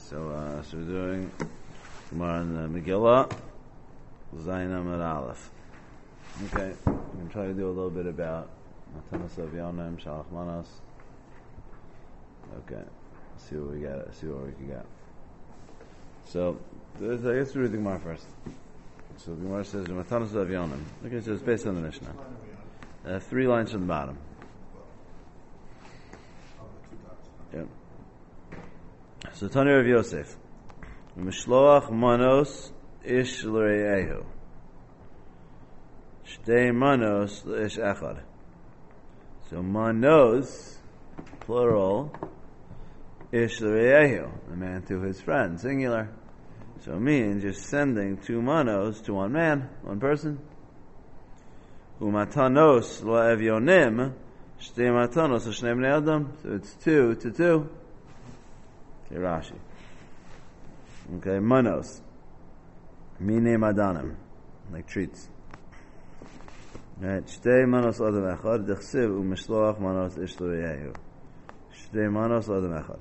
So we're doing Gemara in the Megillah, Zayin Amud Aleph. Okay, we're going to try to do a little bit about Matanos Avyonim, Shalach Manos. Okay, let's see what we got. Let's see what we can get. So, I guess we read the Gemara first. So the Gemara says Matanos Avyonim. Okay, so it's based on the Mishnah. 3 lines from the bottom. Yep. So Tani Rav Yosef, Mishloach Manos Ish L'Re'ehu, Shtei Manos L'Ish Echad. So Manos, plural, Ish L'Re'ehu, a man to his friend, singular. So it means you're sending 2 manos to one man, one person. Umatanos L'Evyonim, Shtei Matanos L'Shnei Bnei Adam. So it's 2 to 2. Okay, Rashi. Okay, manos. Mine madanim. Like treats. Right. Shtei manos adam echad. Dechsiv umishloach manos ish l're'ehu. Shtei manos adam echad.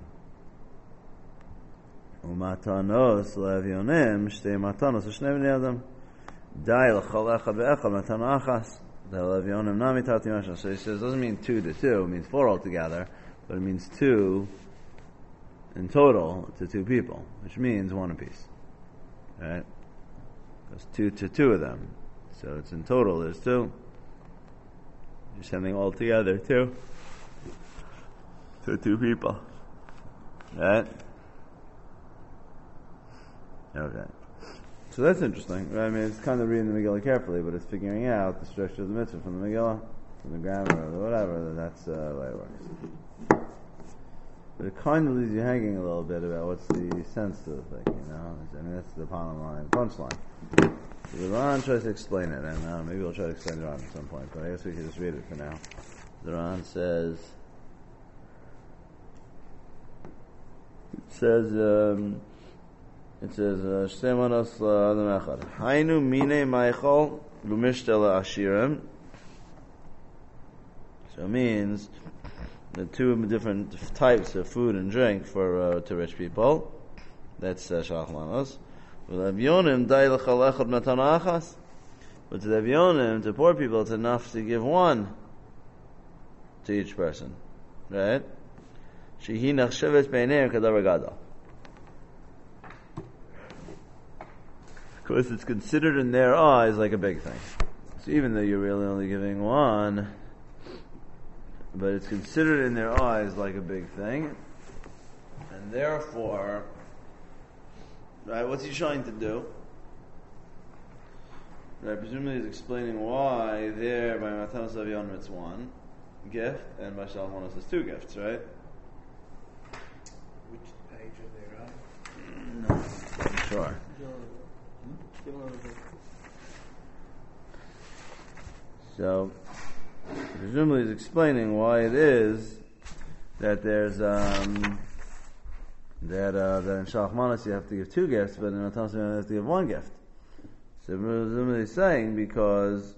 Umatanos le'evyonim. Shtei matanos l'shnei bnei adam. Dai l'chol echad ve'echad matano achas. The le'evyonim nami tati mashal. So he says, it doesn't mean 2 to 2. It means 4 altogether. But it means 2 in total to 2 people, which means 1 apiece. Right? There's 2 to 2 of them. So it's in total, there's 2. You're sending all together 2 to 2 people. Right? Okay. So that's interesting. Right? I mean, it's kind of reading the Megillah carefully, but it's figuring out the structure of the mitzvah from the Megillah, from the grammar, or whatever. That's the way it works. But it kind of leaves you hanging a little bit about what's the sense to the thing, you know? I mean, that's the bottom line, punchline. So the Ran tries to explain it, and maybe we'll try to explain it at some point, but I guess we can just read it for now. The Ran says, Shtei manos l'adam echad. Hainu mine meichol l'mishtel ashirim. So it means the 2 different types of food and drink for to rich people. That's Shalach Manos. But to the Avyonim, to poor people, it's enough to give 1 to each person. Right? Shehi nachshevet beineim kadavar gadol. Because it's considered in their eyes like a big thing. So even though you're really only giving 1, but it's considered in their eyes like a big thing, and therefore, right? What's he trying to do? Right? Presumably, he's explaining why there by Matanos Avyonim it's 1 gift, and by Shalach Manos it's 2 gifts, right? Which page are they on? No, I'm sure. So, presumably he's explaining why it is that there's that in Shalach Manos you have to give 2 gifts, but in Matanos you have to give 1 gift. So presumably he's saying because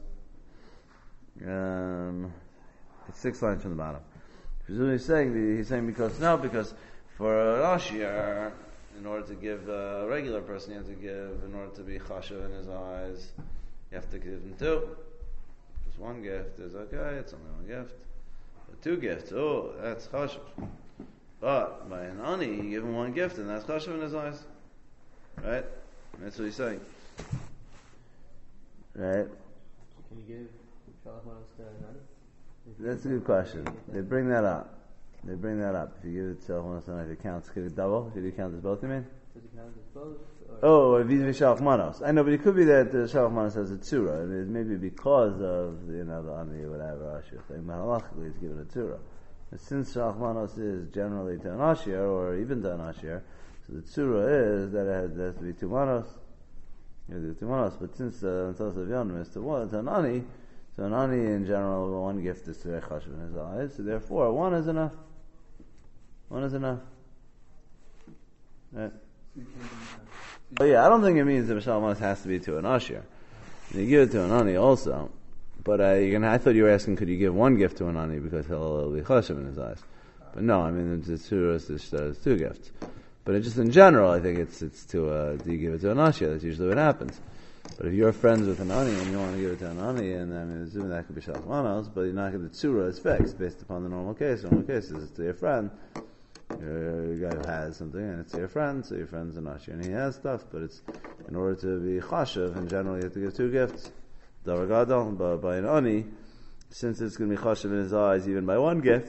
it's 6 lines from the bottom. Presumably he's saying because for an Ashir, in order to give a regular person, you have to give, in order to be chashuv in his eyes, you have to give him 2. Just 1 gift is okay, it's only 1 gift. But 2 gifts, that's chashuv. But by an ani, you give him 1 gift, and that's chashuv in his eyes. Right? That's what he's saying. Right? Can you give Shalach Manos to an ani? That's a good question. They bring that up. If you give it to Shalach Manos, if it counts, could it double? Could it count as both, you mean? Does it count as both? Or vis-a-vis Shalach Manos. I know, but it could be that Shalach Manos has a tzura. I mean, it may be because of, the ani or whatever, Ashir thing. But halachically, it's given a tzura. But since Shalach Manos is generally to an Ashir, or even to an Ashir, so the tzura is that it has to be 2 manos. You have to do 2 manos. But since Matanos Avyonim is to an ani, so an ani in general, 1 gift is to chashuv in his eyes. So therefore, 1 is enough. 1 is enough. Right? Oh yeah, I don't think it means that Shalach Manos has to be to an Ashir. You give it to an ani also, but I thought you were asking, could you give 1 gift to an ani because he'll be chashuv in his eyes? But no, I mean, it's 2 gifts. But just in general, I think it's to do you give it to an Ashia? That's usually what happens. But if you're friends with an Ani and you want to give it to an Ani, and I mean, assuming that could be Shalach Manos, but you're not going to Tzura is fixed based upon the normal case. The normal case is it's to your friend. Your guy who has something, and it's to your friend, so your friend's an Ashia, and he has stuff, but it's in order to be Chashav, in general, you have to give two gifts. Davar Gadol, but by an Ani, since it's going to be Chashav in his eyes, even by one gift,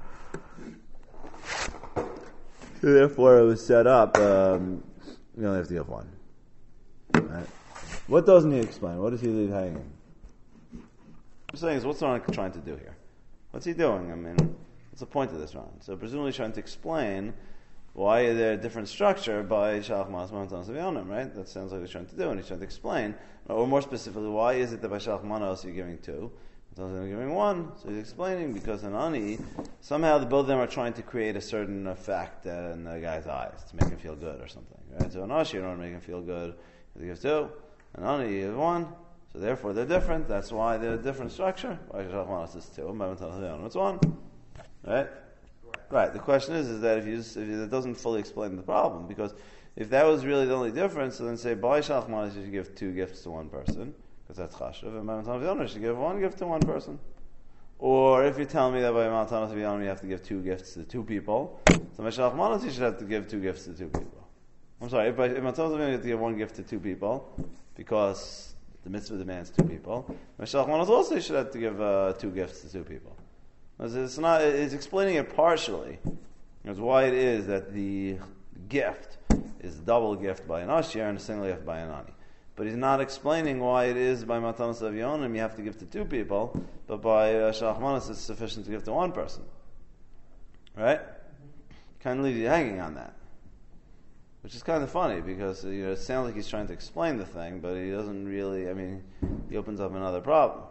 therefore it was set up, you only have to give one. Right? What doesn't he explain? What does he leave hanging? I'm saying is, what's Ron trying to do here? What's he doing? I mean, what's the point of this Ron? So presumably he's trying to explain why is there a different structure by Shalach Manos Matanos Avionim, right? That sounds like he's trying to do, and he's trying to explain, or more specifically, why is it that by Shalach Manos you're giving two, you're giving one? So he's explaining because in Ani, somehow the both of them are trying to create a certain effect in the guy's eyes to make him feel good or something, right? So in Ashi, you don't want to make him feel good, you give two. And Ani, you have one, so therefore they're different. That's why they're a different structure. Why Shalach Manos is two, and by Matanos Avionim it's one, right? Right. The question is that if it doesn't fully explain the problem, because if that was really the only difference, so then say by Shalach Manos you should give two gifts to one person, because that's Chashav, and by Matanos Avionim you should give one gift to one person. Or if you're telling me that by Matanos Avionim you have to give two gifts to two people, so by Shalach Manos you should have to give two gifts to two people. I'm sorry, if Matanos Avionim you have to give one gift to two people, because the mitzvah demands two people, by Shalach Manos also you should have to give two gifts to two people. It's explaining it partially. It's why it is that the gift is a double gift by an Ashir and a single gift by an Ani. But he's not explaining why it is by Matanos Avionim you have to give to two people, but by Shalach Manos it's sufficient to give to one person. Right? Kind of leaves you hanging on that. Which is kind of funny because it sounds like he's trying to explain the thing, but he doesn't really, he opens up another problem.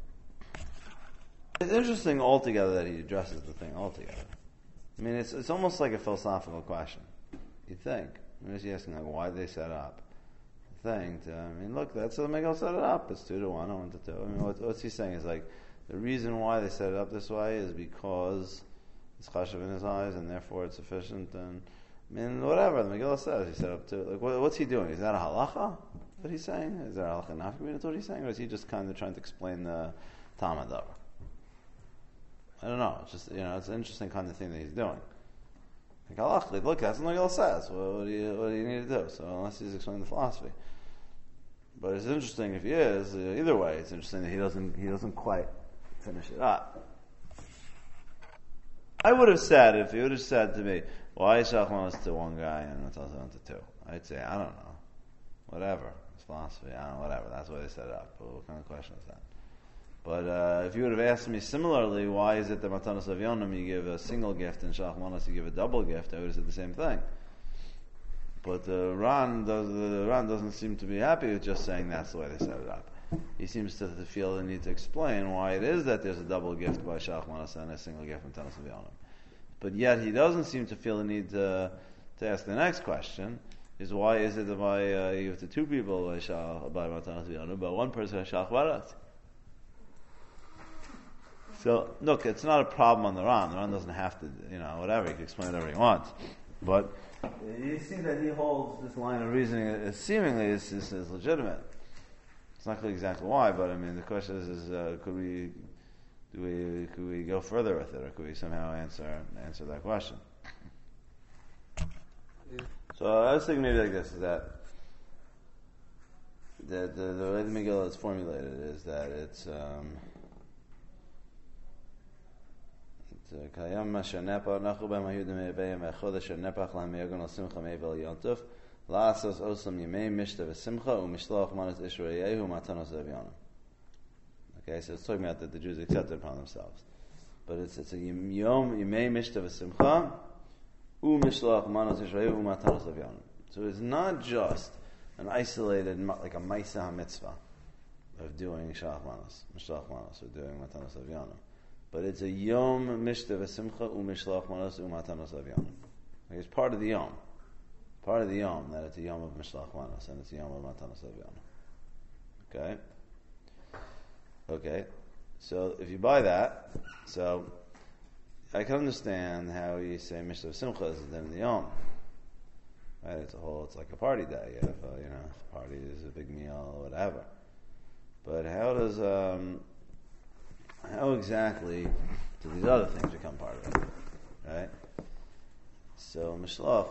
It's interesting altogether that he addresses the thing altogether. It's almost like a philosophical question. You think. He's asking why they set up the thing. Look, that's how the Megillah set it up. It's 2 to 1, 1 to 2. What's he saying is the reason why they set it up this way is because it's chashav in his eyes and therefore it's sufficient. And whatever the Megillah says, he set up 2. What's he doing? Is that a halacha? What he's saying? Is there a halacha nafka? That's what he's saying, or is he just kind of trying to explain the Talmud Davar? I don't know. It's just it's an interesting kind of thing that he's doing. Look, that's what Megillah says. What do you need to do? So unless he's explaining the philosophy, but it's interesting if he is. Either way, it's interesting that he doesn't quite finish it up. I would have said if he would have said to me, "Why is Shalach Manos to one guy and Matanos Avionim to two?" I'd say, "I don't know. Whatever. It's philosophy. I don't know. Whatever. That's why they set it up." But what kind of question is that? But if you would have asked me similarly, why is it that Matanos Avionim you give a single gift and Shalach Manos you give a double gift, I would have said the same thing. But Ran doesn't seem to be happy with just saying that's the way they set it up. He seems to feel the need to explain why it is that there's a double gift by Shalach Manos and a single gift from Matanos Avionim. But yet he doesn't seem to feel the need to ask the next question, is why is it that by you give to two people by Matanos Avionim, but one person has Shalach Manos? So, look, it's not a problem on the Ran. The Ran doesn't have to, whatever. He can explain whatever he wants. But you see that he holds this line of reasoning as seemingly is legitimate. It's not clear exactly why, but the question is could we go further with it, or could we somehow answer that question? So I was thinking maybe like this: is that the way the Megillah is formulated is that it's Kayam Mashanepa Nachu Bem Hayudim Ebeim Echodesh Nepach Lam Yagon Al Simcha Mevel Yontuf La'asos Osam Yimei Mishta V'Simcha U'Mishloach Manas Ishrayehu Matanos Avionim. Okay, so it's talking about that the Jews accepted upon themselves, but it's a Yom Yimei Mishta V'Simcha U'Mishloach Manas Ishrayehu Matanos Avionim. So it's not just an isolated like a Maisa HaMitzvah of doing Shalach Manos, Mishloach Manos, or doing Matanos Avionim. But it's a Yom Mishta V'Simcha U'Mishloach Manos U'Matanos Avionim. It's part of the Yom. Part of the Yom, that it's a Yom of Mishloach Manos and it's a Yom of Matanos Avionim. Okay? So if you buy that, so I can understand how you say Mishta V'Simcha is then the Yom. right? It's like a party day. You have, the party is a big meal or whatever. But how exactly do these other things become part of it, right? So Mishloach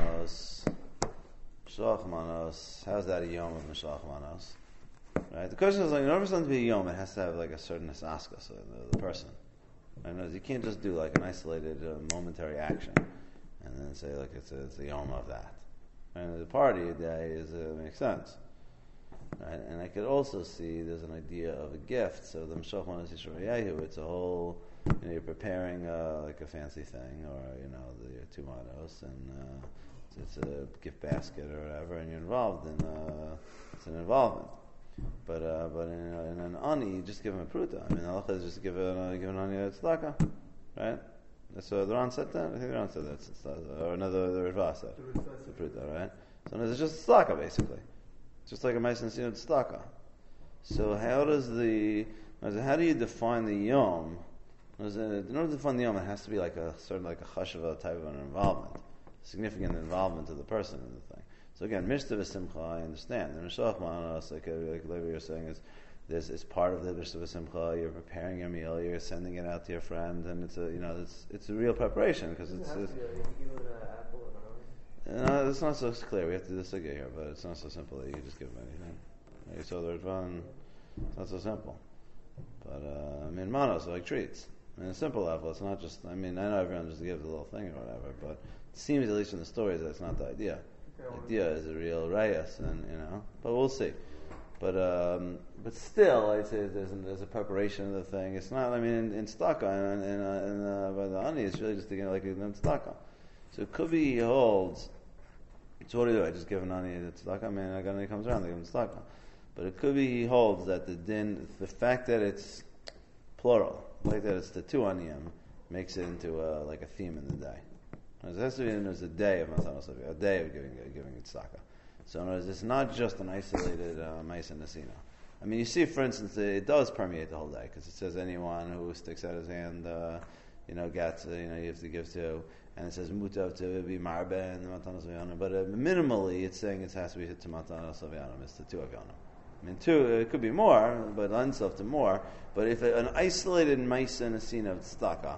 Manos, how's that a Yom of Mishloach Manos? Right? The question is, like, in order for something to be a Yom, it has to have like a certain asaskas, the person. Right? You can't just do like an isolated momentary action and then say like it's a Yom of that. And the party day makes sense. Right? And I could also see there's an idea of a gift. So the Mishloach Manos Yisrael, it's a whole, you're preparing like a fancy thing, or the two manos, and it's a gift basket or whatever, and you're involved in it's an involvement. But in an ani, you just give him a pruta. I mean, halacha is just give an ani a tzedakah, right? So the Ran said that. I think the Ran said that, or another the Ritva said the pruta, right? So it's just tzedakah basically, just like a ma'aser nesina tzedakah. So how do you define the yom? In order to define the yom, it has to be like a chashava type of an involvement, significant involvement of the person in the thing. So again, Mishta v'simcha, I understand. The Mishloach Manos, like Levi you're saying, is part of the Mishta v'simcha. You're preparing your meal, you're sending it out to your friend, and it's a real preparation because it's. It's not so clear. We have to do this again here, but it's not so simple that you can just give them anything. You saw the Ritvan. It's not so simple. But manos are like treats. A simple level, it's not just. I know everyone just gives a little thing or whatever, but it seems, at least from the stories, that it's not the idea. The idea is a real rayas, and but we'll see. But still, I'd say there's a preparation of the thing. It's not. In tzedakah and by the ani, it's really just like in tzedakah. So it could be he holds. So what do? I just give an ani the tzedakah. I got any comes around, they give him tzedakah. But it could be he holds that the fact that it's plural, like that it's the two aniyim, makes it into like a theme in the day. It has to be there's a day of Matanos, a day of giving tzedakah. So in other words, it's not just an isolated ma'aser nesina. You see, for instance, it does permeate the whole day because it says anyone who sticks out his hand, gets, you have to give to, and it says mutav to be marbe and Matanos Avyanim. But minimally, it's saying it has to be to Matanos Avyanim. It's the two Avyanim. Two, it could be more, but lend itself to more. But if an isolated ma'aser nesina of tzedakah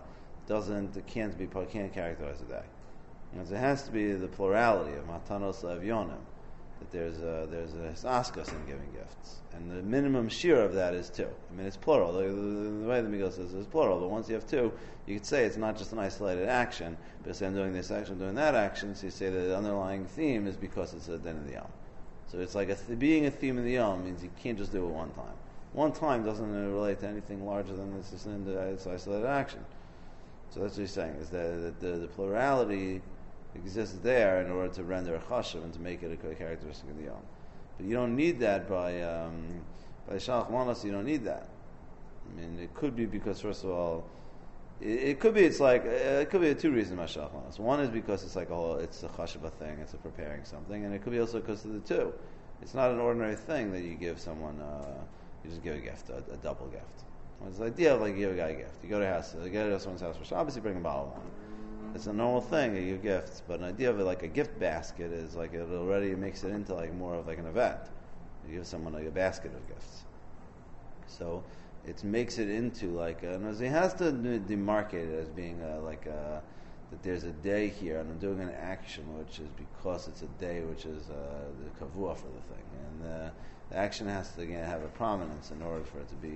can't characterize a day. It has to be the plurality of matanos avyonim, that there's a askas in giving gifts, and the minimum share of that is two. It's plural. The way the Miguel says it's plural, but once you have two, you could say it's not just an isolated action, but say I'm doing this action, I'm doing that action. So you say that the underlying theme is because it's a din of the yom. So it's like being a theme of the yom means you can't just do it one time. One time doesn't relate to anything larger than this isolated action. So that's what he's saying, is that the plurality exists there in order to render a chashav and to make it a characteristic of the yom. But you don't need that by Shalach Manos. You don't need that. It could be because, first of all, it could be two reasons by Shalach Manos. One is because it's like it's a chashava thing, it's a preparing something, and it could be also because of the two. It's not an ordinary thing that you give someone. You just give a gift, a double gift. It's the idea of like you give a guy a gift. You go to someone's house for Shabbos, you bring a bottle of wine. It's a normal thing, you give gifts, but an idea of it like a gift basket is like it already makes it into like more of like an event. You give someone like a basket of gifts. So it makes it into like, he has to demarcate it as being that there's a day here, and I'm doing an action which is because it's a day which is the kavua for the thing. And the action has to again have a prominence in order for it to be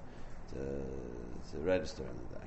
to register in the day.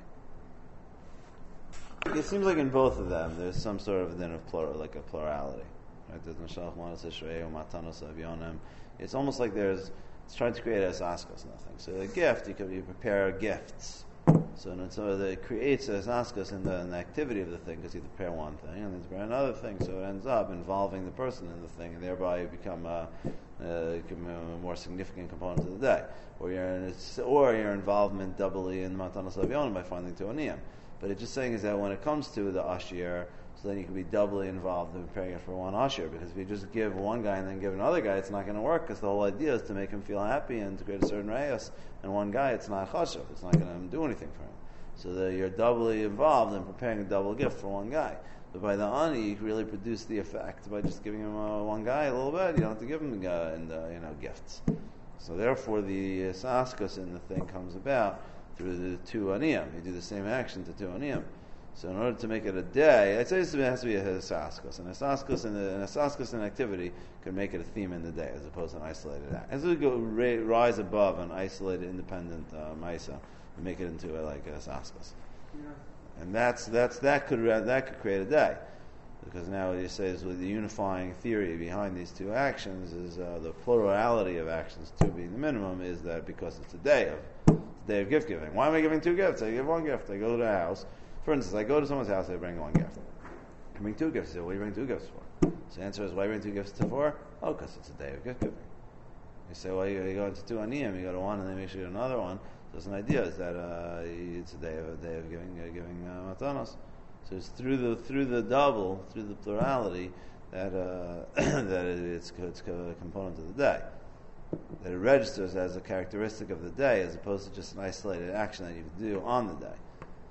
It seems like in both of them there's some sort of then of plural, like a plurality. Right? There's Mishloach Manos Yisrael, Matanos Avyonim. It's almost like it's trying to create asaskas, nothing. So the gift, you prepare gifts. So it creates asaskas in the activity of the thing, because you prepare one thing and then you prepare another thing. So it ends up involving the person in the thing, and thereby you become a more significant component of the day. Or your involvement doubly in Matanos Avyonim by finding two aniyim. But it's just saying is that when it comes to the ashir, so then you can be doubly involved in preparing it for one ashir. Because if you just give one guy and then give another guy, it's not going to work, because the whole idea is to make him feel happy and to create a certain rayas. And one guy, it's not chashav. It's not going to do anything for him. So that you're doubly involved in preparing a double gift for one guy. But by the ani, you can really produce the effect by just giving him one guy a little bit. You don't have to give him gifts. So therefore, the saskas in the thing comes about through the two aniyim. You do the same action to two aniyim. So in order to make it a day, I'd say it has to be a hisaskos. And a hisaskos in activity could make it a theme in the day as opposed to an isolated act. As we go rise above an isolated, independent maisa, we make it into a hisaskos. And that could create a day, because now what you say is with the unifying theory behind these two actions is the plurality of actions, two being the minimum, is that because it's a day of gift giving. Why am I giving two gifts? I give one gift. I go to a house. For instance, I go to someone's house. I bring one gift. I bring two gifts. I say, what do you bring two gifts for? So the answer is, why bring two gifts for? Oh, because it's a day of gift giving. You say, well, you go into two aniyim. You go to one and then make sure you get another one. So it's an idea is that it's a day of giving matanos. So it's through the double, through the plurality, that that it's a component of the day. That it registers as a characteristic of the day, as opposed to just an isolated action that you do on the day.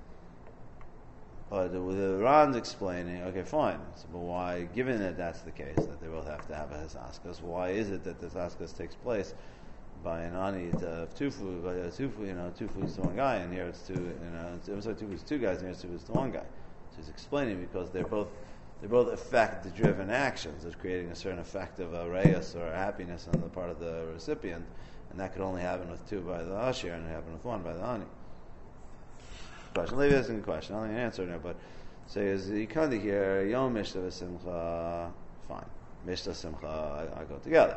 But with the Ran's explaining, okay, fine. So, but why, given that that's the case, that they both have to have a hisaskas, why is it that the hisaskas takes place by an ani of two foods to one guy, and here it's two foods to two guys, and here it's two foods to one guy. So he's explaining because they're both effect-driven actions. It's creating a certain effect of a reyes or a happiness on the part of the recipient, and that could only happen with two by the ashir, and it happen with one by the ani. Question. Leave asking a question. I don't think I answered it, but say is you kind of hear Yom Mishta v'Simcha, fine. Mishta Simcha, I go together.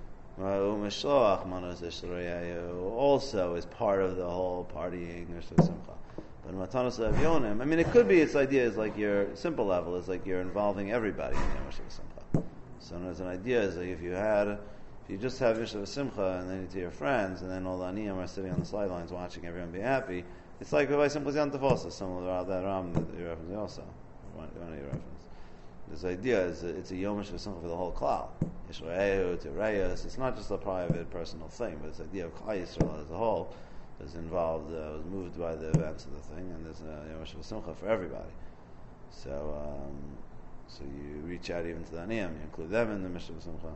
Also is part of the whole partying Mishta Simcha. But Matanos Avyonim, I mean, it could be its idea is like your simple level is like you're involving everybody in Mishta Simcha. So there's an idea is like if you just have Mishta Simcha and then you to your friends, and then all the aniyim are sitting on the sidelines watching everyone be happy. It's like by simply Zantafosa, some of that Ram that you're referencing also. One of your reference. This idea is it's a yomish for something for the whole klal. Yisrael to Reyes. It's not just a private, personal thing, but it's the idea of Klal Yisrael as a whole is involved, was moved by the events of the thing, and there's a yomish for simcha for everybody. So you reach out even to the aniyim, you include them in the mishra simcha.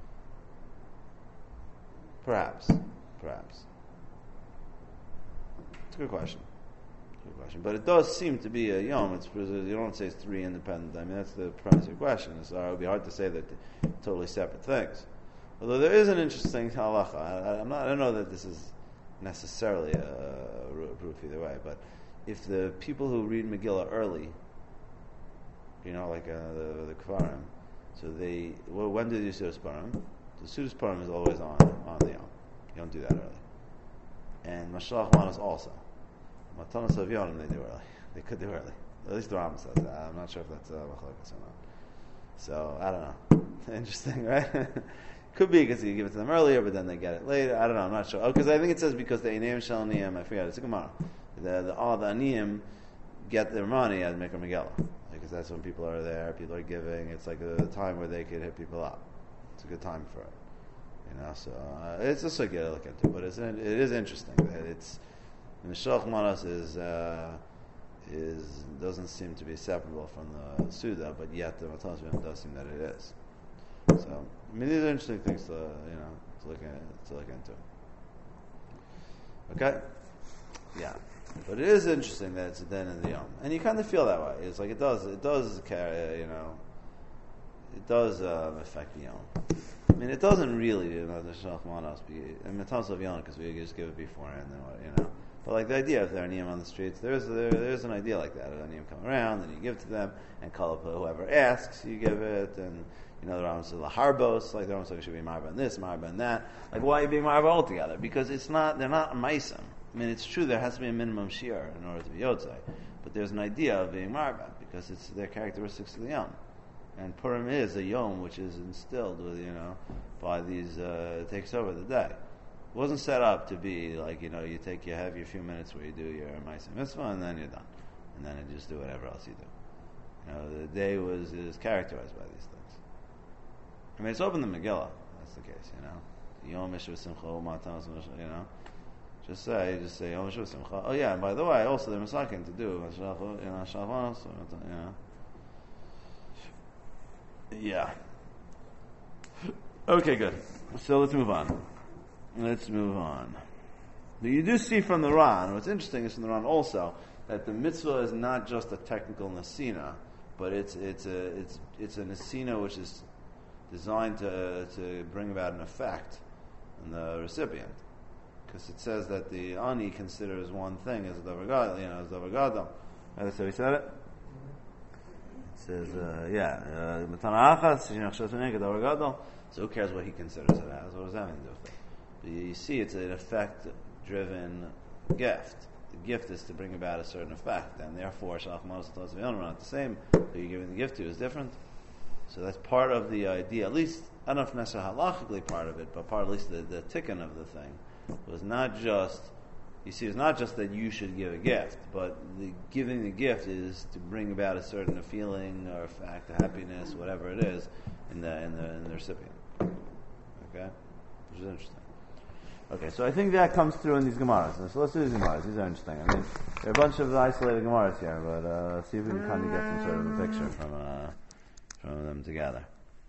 Perhaps. It's a good question. But it does seem to be a yom. You don't say it's three independent. I mean, that's the premise of your question. So it would be hard to say that they're totally separate things. Although there is an interesting halacha. I don't know that this is necessarily a proof either way. But if the people who read Megillah early, like the Kfarim, so when do you do Sudas Parim? The Sudas Parim is always on the yom. You don't do that early. And Mashalach Manos also. Matanos of Yonim they do early. They could do early. At least the Rambam says that. I'm not sure if that's Machlokas or not. So, I don't know. Interesting, right? Could be because you give it to them earlier, but then they get it later. I don't know. I'm not sure. Because I think it says because the Einayim Shal Niyam, I forget, it's a Gemara. All the Aniyim get their money at Mikra Megillah. Because that's when people are there, people are giving. It's like a time where they could hit people up. It's a good time for it. So it's a sugya to look into, but it is interesting that it's Mishloach Manos doesn't seem to be separable from the Suda, but yet the Matanos does seem that it is. So I mean, these are interesting things to look into. Okay, yeah, but it is interesting that it's a den in the Yom, and you kind of feel that way. It's like it does carry, it does affect the Yom. I mean, it doesn't really, the Shalach Manos be, and Matanos of Yom, because we just give it beforehand, and But like the idea, if there are niyam on the streets, there's an idea like that. A niyam come around, and you give to them, and call up whoever asks, you give it, and the Rambam says laharbos, like the Rambam says you should be marba on this, marba on that. Like why are you being marba altogether? Because they're not ma'isam. I mean, it's true there has to be a minimum shiur in order to be yotzei, but there's an idea of being marba because it's their characteristics of the yom. And Purim is a yom which is instilled with, by these, it takes over the day. It wasn't set up to be like, you have your few minutes where you do your Ma'aseh Mitzvah and then you're done. And then you just do whatever else you do. The day is characterized by these things. I mean, it's open to Megillah. That's the case, Yom Mishra Simcha, Matanos, Just say Yom Mishra Simcha. Oh yeah, and by the way, also they're masakin to do, Yeah. Okay, good. So let's move on. You do see from the Ran, what's interesting is from the Ran also, that the mitzvah is not just a technical nesina, but it's a nesina which is designed to bring about an effect in the recipient. Because it says that the ani considers one thing as a davar gadol, That's how he said it? It says, matana achas, so who cares what he considers it as? What does that mean to do with it? But you see, it's an effect-driven gift. The gift is to bring about a certain effect, and therefore, shalach manos and tos v'yonim are not the same. Who you're giving the gift to is different. So that's part of the idea, at least, I don't know if necessarily halachically part of it, but part, at least the tikkun of the thing, was not just, you see, it's not just that you should give a gift, but the giving the gift is to bring about a certain feeling or fact, a happiness, whatever it is, in the recipient. Okay? Which is interesting. Okay, so I think that comes through in these Gemaras. So let's do these Gemaras. These are interesting. I mean, there are a bunch of isolated Gemaras here, but see if we can kind of get some sort of a picture from them together.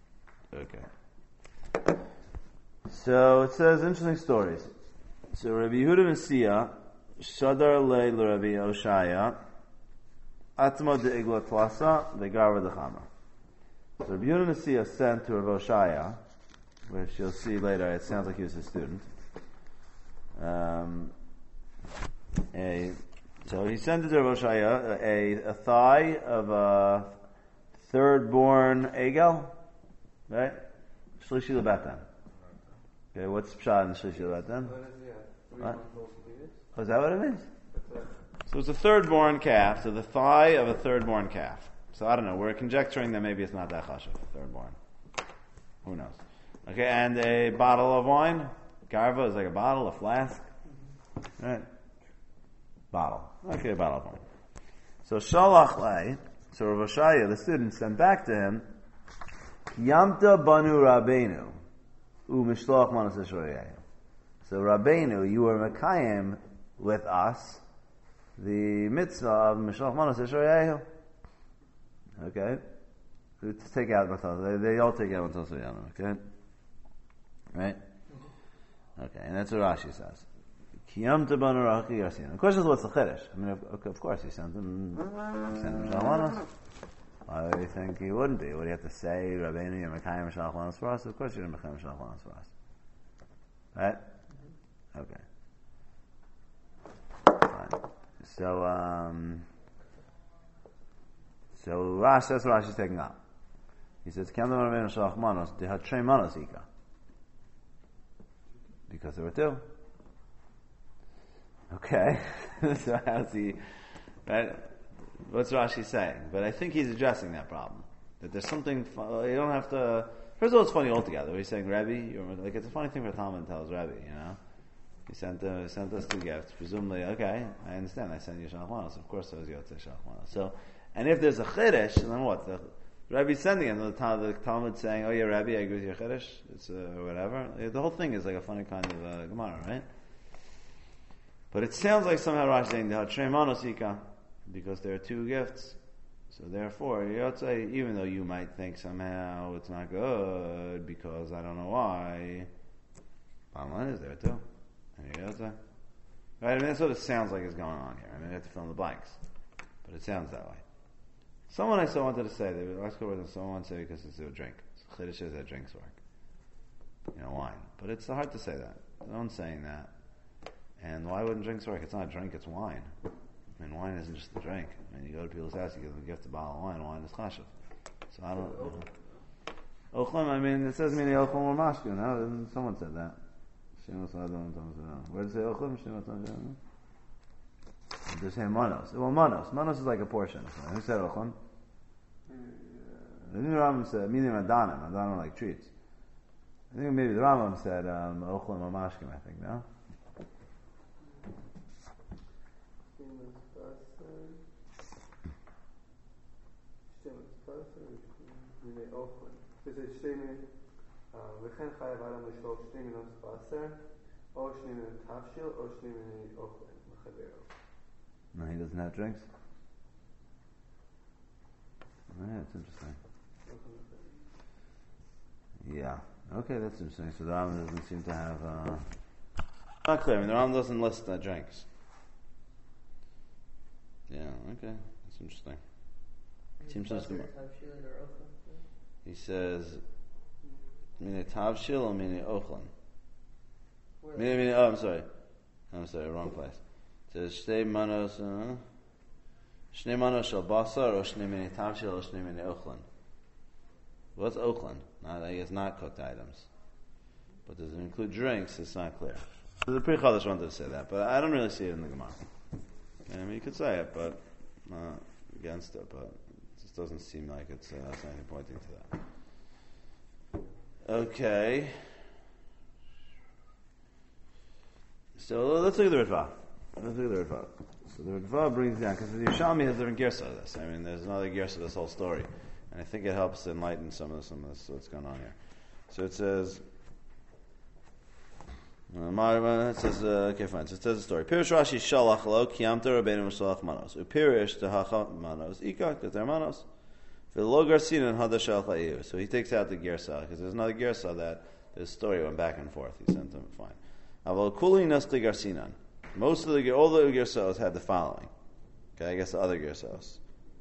Okay. So it says interesting stories. So Rabbi Yehuda ben Sia, Shadar le Rabbi Oshaya, Atma de Igla Tlasa, de Garva de Chama. So Rabbi Yehuda ben Sia sent to Rabbi Oshaya, which you'll see later, it sounds like he was a student. So he sent to Rabbi Oshaya a thigh of a third-born Egel, right? Shlishi Lebatan. Okay, what's Pshat in Shlishi Lebatan? What? Oh, is that what it means? So it's a third-born calf, so the thigh of a third-born calf. So I don't know, we're conjecturing that maybe it's not that chashuv, third-born. Who knows? Okay, and a bottle of wine. Garva is like a bottle, a flask. Right? Bottle. Okay, a bottle of wine. So Shalach Lei, so Rav Oshaya, the student, sent back to him, Yamta Banu Rabbeinu, Mishloach Manos Yisrael. So Rabbeinu, you were Mekayim with us, the mitzvah of Mishloach Manos Yisrael. Okay? To take out Matos. They all take out Matos V'yanam, okay? Right? Okay, and that's what Rashi says. Kiyam Banu Rachi Yasin. The question is, what's the chiddush? I mean, of course, he sent him Mishloach Manos. Why do you think he wouldn't be? Would he have to say, Rabbeinu, you're Mekayim Mishloach Manos for us? Of course you're Mekayim Mishloach Manos for us. Right? Okay. Fine. So Rashi, that's what Rashi's taking up. He says, Kiyam Rabbeinu Mishloach Manos, Dehatrei Manos Ika. Because there were two. Okay. So how's he, right? What's Rashi saying? But I think he's addressing that problem. That there's something, you don't have to, first of all, it's funny altogether. He's saying, Rabbi, like, it's a funny thing for Talmud tells Rabbi, you know? He sent us two gifts. Presumably, okay, I understand, I sent you Shalach Manos. Of course I was Yotzei Shalach Manos. So, and if there's a Chiddush, then what? The Rabbi's sending him, the Talmud saying, oh yeah, Rabbi, I agree with your Chiddush, it's whatever. The whole thing is like a funny kind of Gemara, right? But it sounds like somehow Rashi saying, Dehatrei Manos Ika, because there are two gifts. So therefore, Yotzei, even though you might think somehow it's not good, because I don't know why, bottom line is there too. And Yotzei. Right? I mean, that's what it sounds like is going on here. I mean, I have to fill in the blanks. But it sounds that way. Someone I still wanted to say, they would ask over than someone say because it's a drink. So Chiddush is that drinks work. You know, wine. But it's hard to say that. No one's saying that. And why wouldn't drinks work? It's not a drink, it's wine. I mean, wine isn't just a drink. I mean, you go to people's house, you give them a gift, a bottle of wine. Wine is chashuv. So I don't know. Ochlim, I mean, it says mini ochlim or mashkin. No? Someone said that. Where does it say ochlim? They're saying manos. Well, manos. Manos is like a portion. Who said ochlim? The new Rambam said, meaning madanim. Madanim like treats. I think maybe the Rambam said ochlim or mashkin, I think, no? וכן חייב אדם לשלוח 2 מינות בעשר, או 2 מינות תבשיל, או 2 מינות אוכל לחברו. No, he doesn't have drinks? Oh, yeah, it's interesting. Okay, that's interesting. So the Rambam doesn't seem to have. Not clear. I mean, the Rambam doesn't list drinks. Yeah. Okay, that's interesting. Seems to. He says, "Mine tavshil or mine ochlan." I'm sorry, wrong place. It says shnei manos shel basar or shnei mine tavshil or shnei mine ochlan. What's ochlan? I guess not cooked items. But does it include drinks? It's not clear. There's a pretty chadash wanted to say that, but I don't really see it in the Gemara. I mean, you could say it, but not against it, but it just doesn't seem like it's anything pointing to that. Okay. So let's look at the Ritva. So the Ritva brings down, because the Yerushalmi has different gersa of this. I mean, there's another gersa of this whole story. And I think it helps enlighten some of this what's going on here. So it says, okay, fine. So it says the story. Pirish Rashi shalach lo kiyamta rabbeinu shalach manos. Upirish tehacha manos ikak teter manos. V'lo garsin and hada shalach la'iv. So he takes out the gersa because there's another gersa that this story went back and forth. He sent them fine. Aval kuli nasli garsinan. Most of all the gersos had the following. Okay, I guess the other gersos.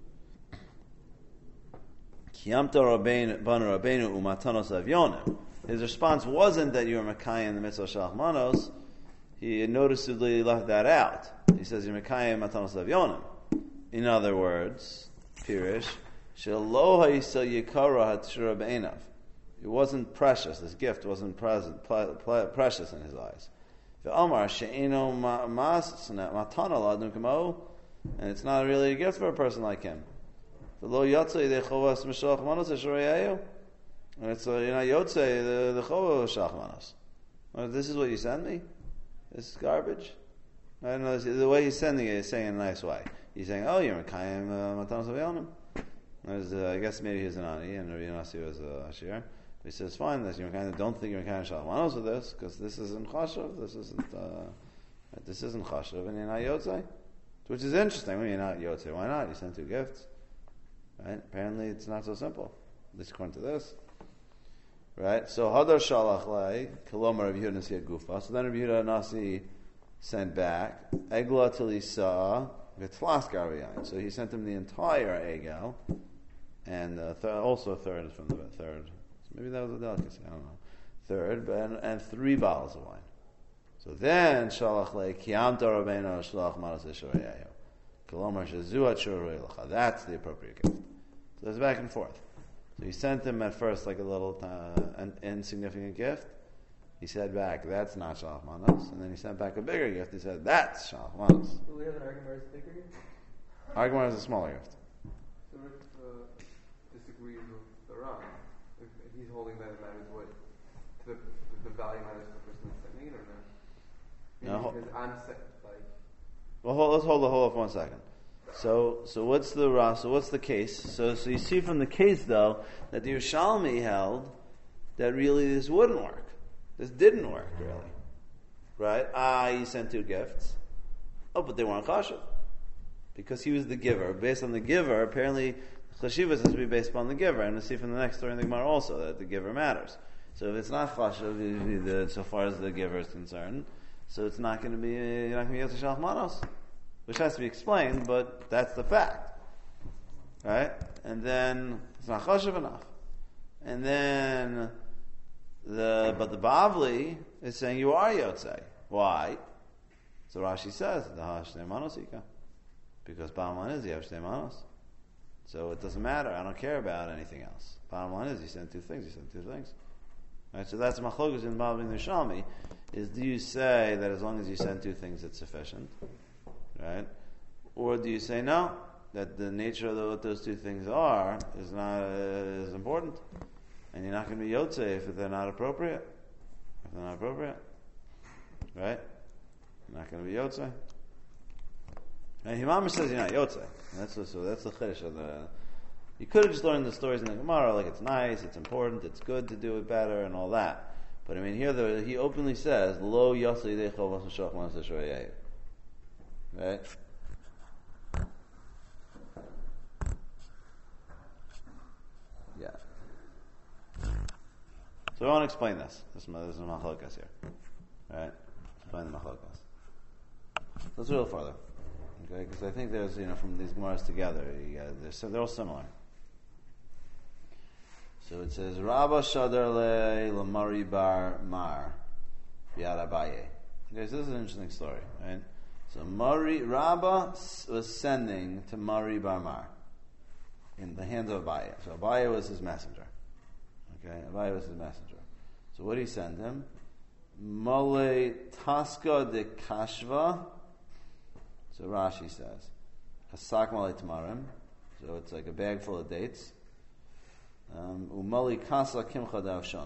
Kiyamta banu rabbeinu umatanos avyonim. His response wasn't that you were Mekayim the mitzvah shalach manos. He noticeably left that out. He says you're Mekayim matanos avyonim. In other words, Pirish, shelo ha'isa yikara hatshura be'enav. It wasn't precious. This gift wasn't precious in his eyes. Ve'amar she'eno matana l'adam kamo, and it's not really a gift for a person like him. Ve'lo yatzei dechovas mishalach manos eshoreyayu. And it's you're not yotzei the chovah shalach manos. This is what you send me. This is garbage. I don't know. The way he's sending it is saying it in a nice way. He's saying, "Oh, you're Mekayim matanos avyonim." I guess maybe he's an ani, and Rabbi Yonasi was a Ashir. He says, fine, that don't think you're kind of shalmanos with this, because this isn't chashav, this isn't chashav, and you're not yotzei. Which is interesting. When you're not yotzei, why not? You sent 2 gifts. Right? Apparently it's not so simple. At least according to this. Right? So, hadar shalach lei, kolomar Rabbi Yehuda Nasi Gufa. So then Rabbi Yehuda Nasi sent back, egla till he saw, v'tlas garviyayin. So he sent him the entire egel, and also a third from the third. Maybe that was a delicacy, I don't know. Third, and 3 bottles of wine. So then, shalach le kiyamta rabbeinu shalach manos eshoreyayu. Kolomar shezuat shorei. That's the appropriate gift. So there's back and forth. So he sent him at first like a little an insignificant gift. He said back, that's not shalach manos. And then he sent back a bigger gift. He said, that's shalach manos. Do we have an argument as a bigger gift? Argument is a smaller gift. So Rick disagrees with the Ram. If he's holding that it matters what the value matters to the person that's sending it, or no? No. Because I'm like. Well, let's hold off 1 second. So what's the case? So you see from the case though that the Yerushalmi held that really this wouldn't work. This didn't work really, right? He sent 2 gifts. Oh, but they weren't chashuv because he was the giver. Based on the giver, apparently. Chashivas has to be based upon the giver, and we see from the next story in the Gemara also that the giver matters. So if it's not chashuv, so far as the giver is concerned, so it's not going to be you're not going to be Yotzei Shalach Manos, which has to be explained, but that's the fact, right? And then it's not chashuv enough, and then the Bavli is saying you are Yotzei. Why? So Rashi says the Shnei Manos Ika, because bottom line is you have Shnei Manos. So it doesn't matter. I don't care about anything else. Bottom line is, you sent 2 things. Right? So that's machlokus involving the Yerushalmi. Is do you say that as long as you send 2 things, it's sufficient, right? Or do you say no, that the nature of what those 2 things are is not as important, and you're not going to be yotzei if they're not appropriate. Right? You're not going to be yotzei. And Himam says you're not yotzei. That's the chiddush of the. You could have just learned the stories in the Gemara, like it's nice, it's important, it's good to do it better, and all that. But I mean, here he openly says, "Lo yosli deichol v'sashach manas eshoreyayu." Right? Yeah. So I want to explain this. This is machlokas here. Right? Explain the machlokas. Let's go a little further. Okay? Because I think there's, from these Gemaras together, they're all similar. So it says, Rabba Shadar le Lamari Bar Mar Biad Abaye. Okay, so this is an interesting story, right? So Rabba was sending to Mari Bar Mar in the hands of Abaye. So Abaye was his messenger. Okay, Abaye was his messenger. So what did he send him? Male Taska de Kashva. So Rashi says, Hasak Male Tamarim. So it's like a bag full of dates. Umali Kasa Kimcha Davshana.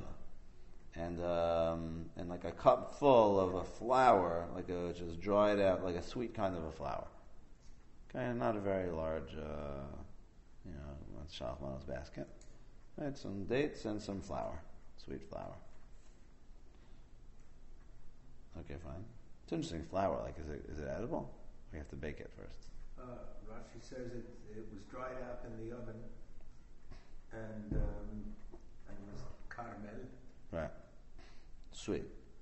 And like a cup full of a flour, which is dried out, like a sweet kind of a flour. Okay, not a very large, Shalachman's basket. Right, some dates and some flour, sweet flour. Okay, fine. It's interesting. Flour, is it edible? We have to bake it first. Rashi says it was dried out in the oven, and it was caramel. Right. Sweet.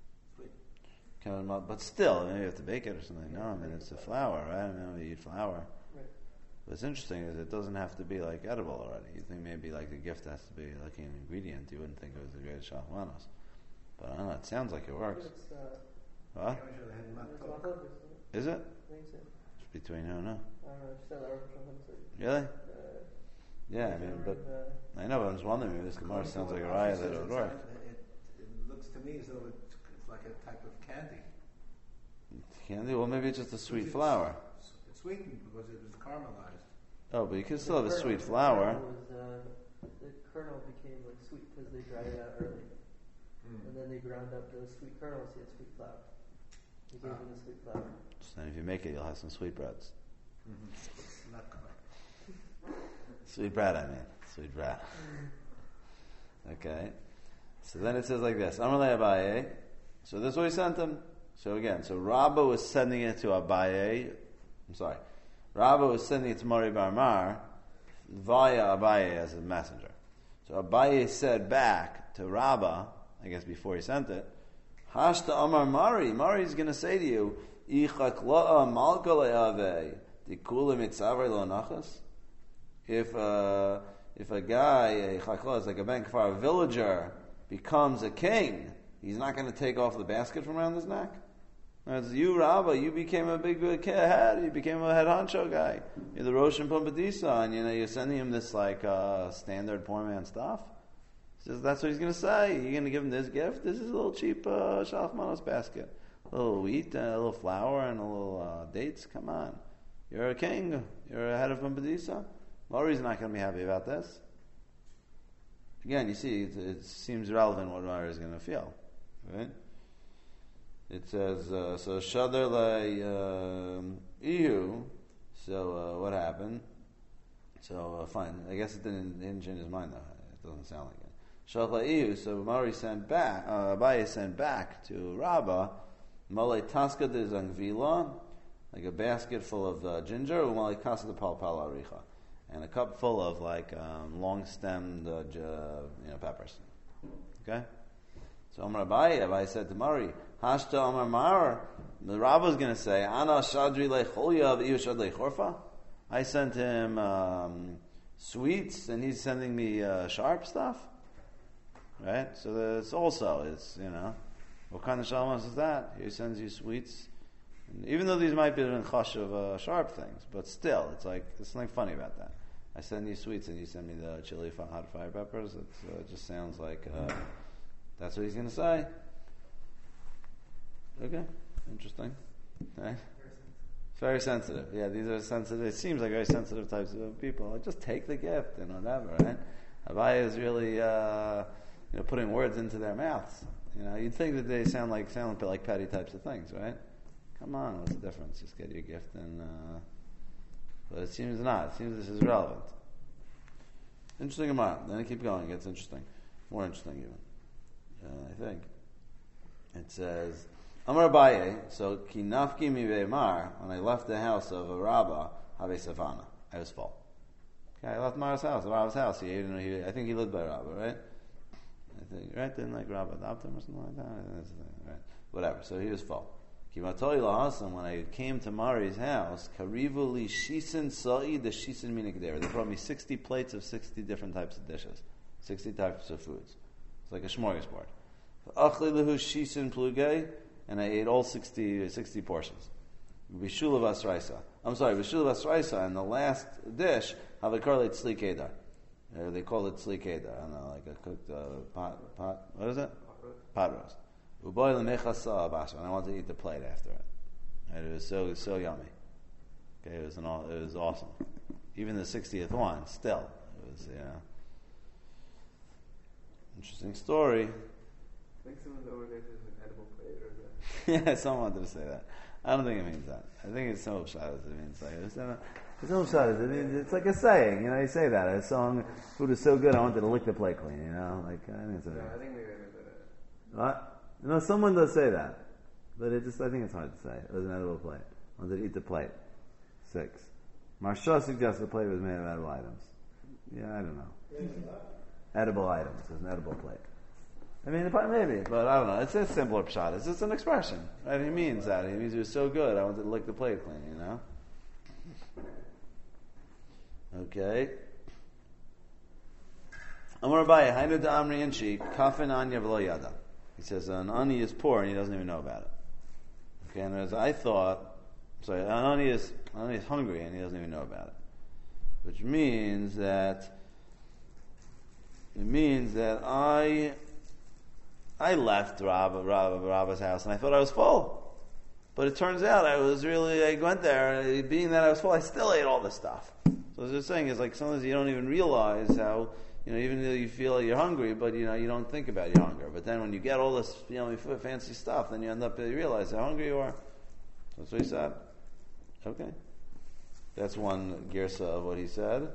But still, you have to bake it or something. No, it's a flour, right? We eat flour. Right. What's interesting is it doesn't have to be edible already. You think maybe the gift has to be an ingredient. You wouldn't think it was the greatest shalachmanos. But I don't know, it sounds like it works. What? Is it? I think so. It's between who? No. I don't know. Just said that. Really? Yeah, but I know, but I'm just wondering if this Gemara sounds like a raya that it would work. It looks to me as though it's like a type of candy. Candy? Well, maybe it's just a sweet flour. It's sweetened because it was caramelized. Oh, but you can still have a sweet flour. The kernel became sweet because they dried it out early. And then they ground up the sweet kernels, so you had sweet flour. They gave them the sweet flour. So then if you make it, you'll have some sweet breads. Not quite. Sweet bread, I mean. Sweet bread. Okay. So then it says like this. Amalei Abaye. So this is what he sent him. So again, Rabba was sending it to Abaye. Rabba was sending it to Mari Bar Mar via Abaye as a messenger. So Abaye said back to Rabba, I guess before he sent it, Hashta Amar Mari. Mari's going to say to you, Ichakla'a malka le'ave dikula mitzavar lo nachas. If a guy, a chakla, is like a Ben Kfar, a villager, becomes a king, he's not going to take off the basket from around his neck. As you, Rabba, you became a big head. You became a head honcho guy. You're the Rosh and Pumbedisa, and you're sending him this standard poor man stuff. He says that's what he's going to say. You're going to give him this gift. This is a little cheap shalach manos basket, a little wheat, a little flour, and a little dates. Come on, you're a king. You're a head of Pumbedisa. Mari's not going to be happy about this. Again, you see, it seems relevant what Mari is going to feel, right? It says, so Shadar le Ihu. So what happened? So fine. I guess it didn't change his mind though. It doesn't sound like it. Shadar le Ihu. So Mari sent back. Abaye sent back to Rabba. Malay taska de zangvila, like a basket full of ginger. Umalay kasa de palpal aricha, and a cup full of long-stemmed peppers. Okay. So Amar Abaye said to Mari, Hashta Amar Mar, the Rabba is going to say, Ana Shadri Lecholya Iyu Shad Lechorfa. I sent him sweets, and he's sending me sharp stuff. Right? So it's what kind of shalmas is that? He sends you sweets. And even though these might be in chash of sharp things, but still, there's something funny about that. I send you sweets, and you send me the chili hot fire peppers. It just sounds like that's what he's going to say. Okay, interesting. Okay. Very sensitive. Yeah, these are sensitive. It seems like very sensitive types of people. Just take the gift and whatever, right? Abaye is really, putting words into their mouths. You'd think that they sound a bit like petty types of things, right? Come on, what's the difference? Just get your gift but it seems not. It seems this is relevant. Interesting amount. Then I keep going. It gets interesting. More interesting even. I think. It says, Amar Abaye, so ki nafki mi ve'mar, when I left the house of a Rabba, have savana. I was full. Okay, I left Rabba's house. He ate, I think he lived by Rabba, right? right? Didn't like Rabbi adopt him or something like that? That's the thing, right? Whatever. So he was full. Kimatoi lahasam, when I came to Mari's house, karivu li shisin sa'i the shisin minikdera. They brought me 60 plates of 60 different types of dishes, 60 types of foods. It's like a smorgasbord. Achli lehu shisin plugay, and I ate all 60 portions. Bishula vasraisa. I'm sorry, bishula vasraisa, and the last dish, havakarle tzli kedar. They call it tzli kedar. I don't know, like a cooked pot, what is it? Pot roast. Uboy lemechasa abasha, and I wanted to eat the plate after it. And it was so yummy. Okay, it was awesome. Even the 60th one, still, it was, interesting story. I think someone over there says an edible plate, or is that? Yeah, someone wanted to say that. I don't think it means that. I think it's some pshatas. It means like it's no pshatas. It means it's like a saying. You say that a song. Food is so good, I wanted to lick the plate clean. Like I think it's. I think maybe I missed that. What? Someone does say that, but I think it's hard to say. It was an edible plate. I wanted to eat the plate. 6. Marsha suggests the plate was made of edible items. Yeah, I don't know. Edible items. It was an edible plate. I mean, maybe, but I don't know. It's a simpler pshat. It's just an expression, right? He means that. He means it was so good, I wanted to lick the plate clean, Okay. Amar Abaye, Hainu da Amri Inchi, Kafin Anya V'lo Yada. He says, an ani is poor and he doesn't even know about it. Okay, and as I thought, an ani is hungry and he doesn't even know about it. Which means that, I left Rabba's house and I thought I was full. But it turns out I went there, and being that I was full, I still ate all this stuff. So what I was saying is, like, sometimes you don't even realize how, even though you feel you're hungry, but, you don't think about your hunger. But then when you get all this, fancy stuff, then you end up, you realize how hungry you are. That's what he said. Okay. That's one girsa of what he said.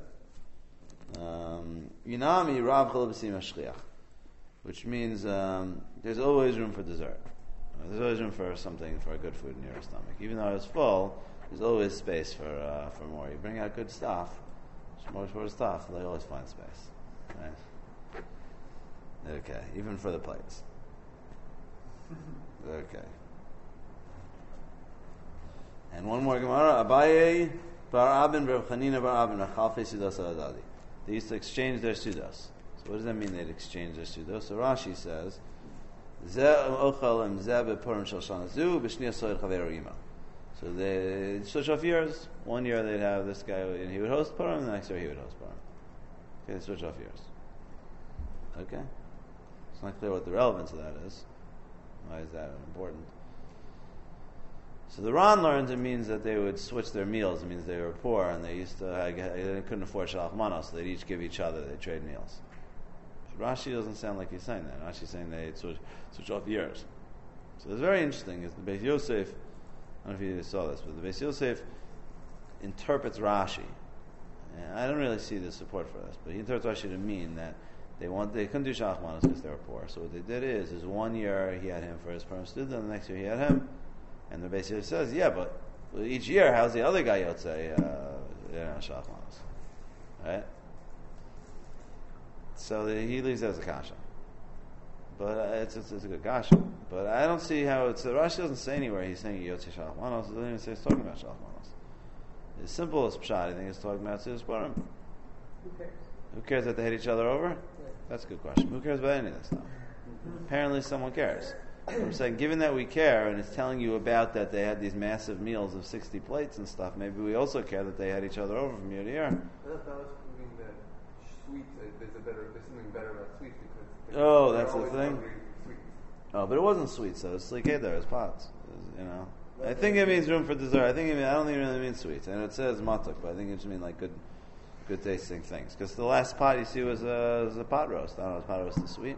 Yinami Rav Chalav B'sim HaShliach. Which means there's always room for dessert. There's always room for something, for good food in your stomach. Even though I was full, there's always space for more. You bring out good stuff, more stuff, they always find space. Right? Okay, even for the plates. Okay. And one more Gemara. Abaye bar Abin bar Chanina bar Abin achalfei sudas adadi. They used to exchange their sudas. So what does that mean they'd exchange their sudos? So Rashi says, so they switch off years. One year they'd have this guy and he would host Purim, the next year he would host Purim. Okay, they switch off years. Okay? It's not clear what the relevance of that is. Why is that important? So the Ran learns it means that they would switch their meals. It means they were poor and they couldn't afford shalach manos, so they'd each give each other, they'd trade meals. Rashi doesn't sound like he's saying that. Rashi's saying they switch off years. So it's very interesting. Is the Beis Yosef, I don't know if you saw this, but the Beis Yosef interprets Rashi. And I don't really see the support for this, but he interprets Rashi to mean that they couldn't do shalach manos because they were poor. So what they did is 1 year he had him for his Purim student, and the next year he had him. And the Beis Yosef says, yeah, but each year, how's the other guy yotzei shalach manos? Right? So he leaves it as a kasha. But it's a good kasha. But I don't see how it's... Rashi doesn't say anywhere he's saying yotzei shalach manos. It doesn't even say he's talking about shalach manos. The simplest pshat, I think, is talking about Siddur Purim. Who cares? Who cares that they hit each other over? Yeah. That's a good question. Who cares about any of this stuff? Apparently someone cares. I'm saying, given that we care, and it's telling you about that they had these massive meals of 60 plates and stuff, maybe we also care that they had each other over from year to year. I thought that was proving that sweets, there's something better about sweets because... Oh, that's the thing? Sweets. Oh, but it wasn't sweets, though. It's slikei there, it's pots. I think it means room for dessert. I don't think it really means sweets. And it says matuk, but I think it just means like good tasting things. Because the last pot you see was a pot roast. I don't know if pot roast is sweet.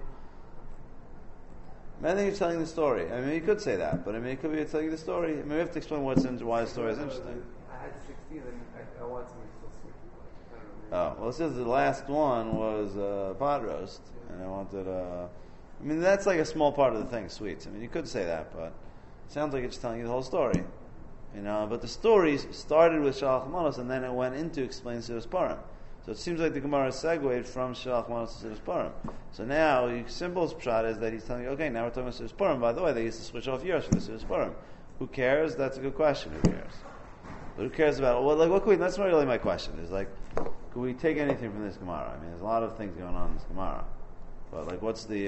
I think he's telling the story. I mean, you could say that, but I mean, it could be telling the story. I mean, we have to explain why the story is interesting. I had 60 and then I want something still sweet. I don't know. Oh, well, it says the last one was pot roast, and I wanted I mean, that's like a small part of the thing, sweets. I mean, you could say that, but it sounds like it's telling you the whole story. But the story started with Shalach Manos, and then it went into explaining Siddur Purim. So it seems like the Gemara is segued from Shalach Manos to Siddur Purim. So now, the simple pshat is that he's telling you, okay, now we're talking about Siddur Purim. By the way, they used to switch off years for the Siddur Purim. Who cares? That's a good question. Who cares? But who cares about, well, like, what can we, that's not really my question. Is like, could we take anything from this Gemara? I mean, there's a lot of things going on in this Gemara. But like, what's the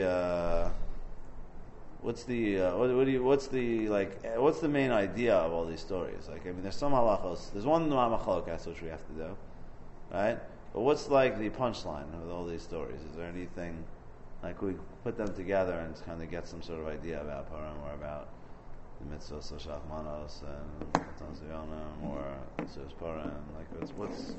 main idea of all these stories? Like, I mean, there's some halachos. There's one machlokas which we have to do, right? But what's like the punchline of all these stories? Is there anything like we put them together and kind of get some sort of idea about Purim or about the mitzvahs of Shalach Manos and Matan Zionim or Siddur Purim? Like, what's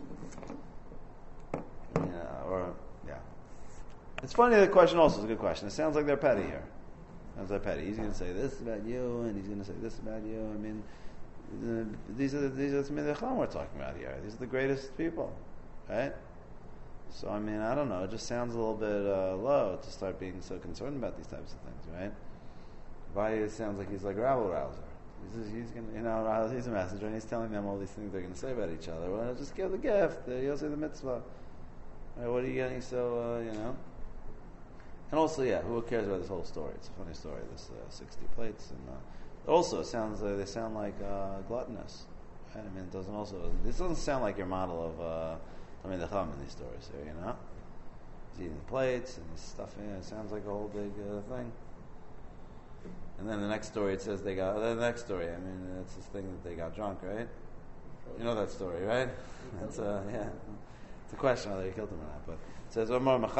It's funny, the question also is a good question. It sounds like they're petty here. Sounds like petty. He's going to say this about you, and he's going to say this about you. I mean, these are the Tzmei we're talking about here. These are the greatest people, right? So, I mean, I don't know. It just sounds a little bit low to start being so concerned about these types of things, right? Vaya sounds like he's like a rabble rouser. He's going to, he's a messenger, and he's telling them all these things they're going to say about each other. Well, just give the gift. You'll say the mitzvah. Right, what are you getting so, And also, who cares about this whole story? It's a funny story, this 60 plates. And also, it sounds they sound like gluttonous. Right? I mean, this doesn't sound like your model of Tamid Chacham in these stories here, He's eating the plates and he's stuffing it. It sounds like a whole big thing. And then the next story, it says the next story, I mean, it's this thing that they got drunk, right? You know that story, right? That's, It's a question whether he killed him or not, but it says,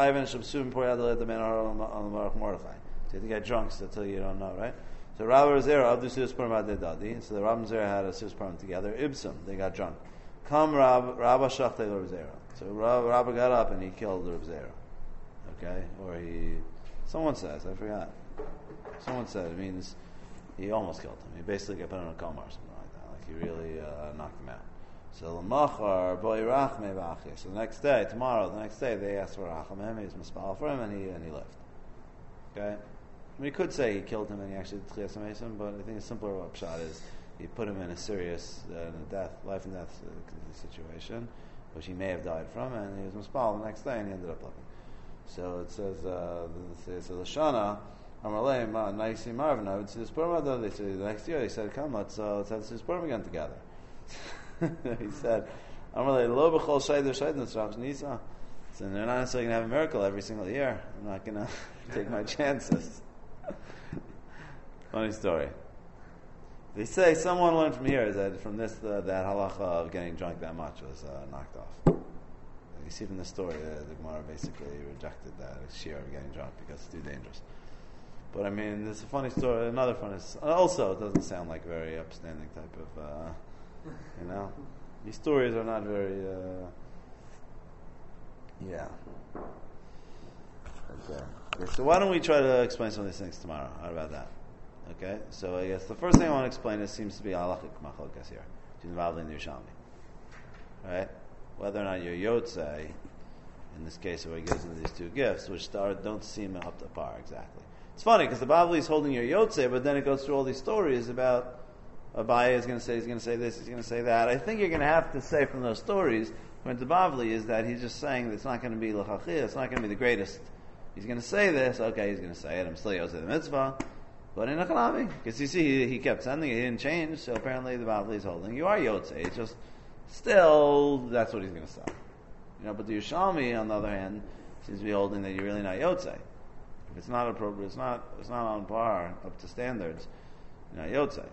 so you have to get drunk until you don't know, right? So Rabbi Zera, Abdu Siddur Purim Adedadi, so the Rabbi Zera had a Siddur Purim together, Ibsum, they got drunk. Come Rabbi Shachtei Rabbi Zera. So Rabbi got up and he killed Rabbi Zera. Okay? Or someone says, I forgot. Someone said it means he almost killed him. He basically got put on a coma or something like that. Like he really knocked him out. So Lamachar Boirachme V'Achie. So the next day, they asked for Rachamim. He was mispal for him, and he left. Okay, I mean, you could say he killed him and he actually did Tchias Mason, but I think a simpler upshot is he put him in a serious life and death situation, which he may have died from, and he was mispal the next day, and he ended up living. So it says, so the Shana. Amalei Naisi Marvin. I would see this Purim. They said the next year. He said, "Come, let's have this Purim again together." He said, "Amalei Lo B'Chol Shayder Shaydin Nisa." So they're not necessarily going to have a miracle every single year. I'm not going to take my chances. Funny story. They say someone learned from here is that from this that halacha of getting drunk that much was knocked off. You see from the story, the Gemara basically rejected that shear of getting drunk because it's too dangerous. But I mean, there's a funny story, another funny also, it doesn't sound like very upstanding type of, these stories are not very, Okay, so why don't we try to explain some of these things tomorrow? How about that? Okay, so I guess the first thing I want to explain is seems to be halachic machlokas here, between the Bavli and the Yerushalmi. Right? Whether or not you're Yotzei, in this case, where he gives them these two gifts, which don't seem up to par exactly. It's funny because the Bavli is holding your Yotzei, but then it goes through all these stories about Abaye is going to say, he's going to say this, he's going to say that. I think you're going to have to say from those stories, when the Bavli is that he's just saying that it's not going to be l'chachia, it's not going to be the greatest. He's going to say this, okay, he's going to say it, I'm still Yotzei the mitzvah, but in Achanami, because you see, he kept sending it, he didn't change, so apparently the Bavli is holding, you are Yotzei, it's just, still, that's what he's going to say. But the Yerushalmi, on the other hand, seems to be holding that you're really not Yotzei. If it's not appropriate, it's not on par, up to standards, you're not Yotzei.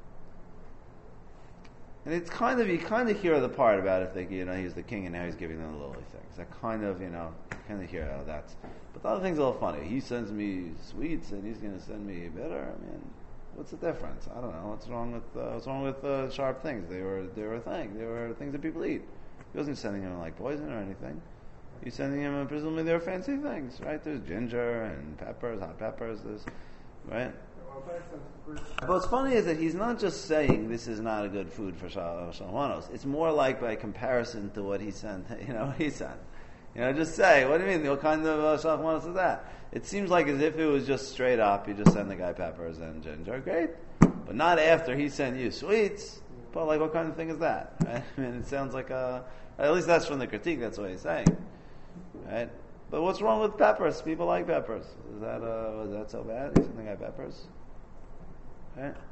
And it's you kind of hear the part about it, that he's the king and now he's giving them the lowly things. That kind of hear how that's. But the other thing's a little funny. He sends me sweets and he's going to send me bitter. I mean, what's the difference? I don't know. What's wrong with sharp things? They were a thing. They were things that people eat. He wasn't sending him like poison or anything. He's sending him, presumably they're fancy things, right? There's ginger and peppers, hot peppers, right? But what's funny is that he's not just saying this is not a good food for Shalmanos. It's more like by comparison to what he sent, he sent. Just say, what do you mean? What kind of Shalmanos is that? It seems like as if it was just straight up, you just send the guy peppers and ginger. Great. But not after he sent you sweets. But like, what kind of thing is that? Right? I mean, it sounds like at least that's from the critique. That's what he's saying, right? But what's wrong with peppers? People like peppers. Is that so bad? Something like peppers, right?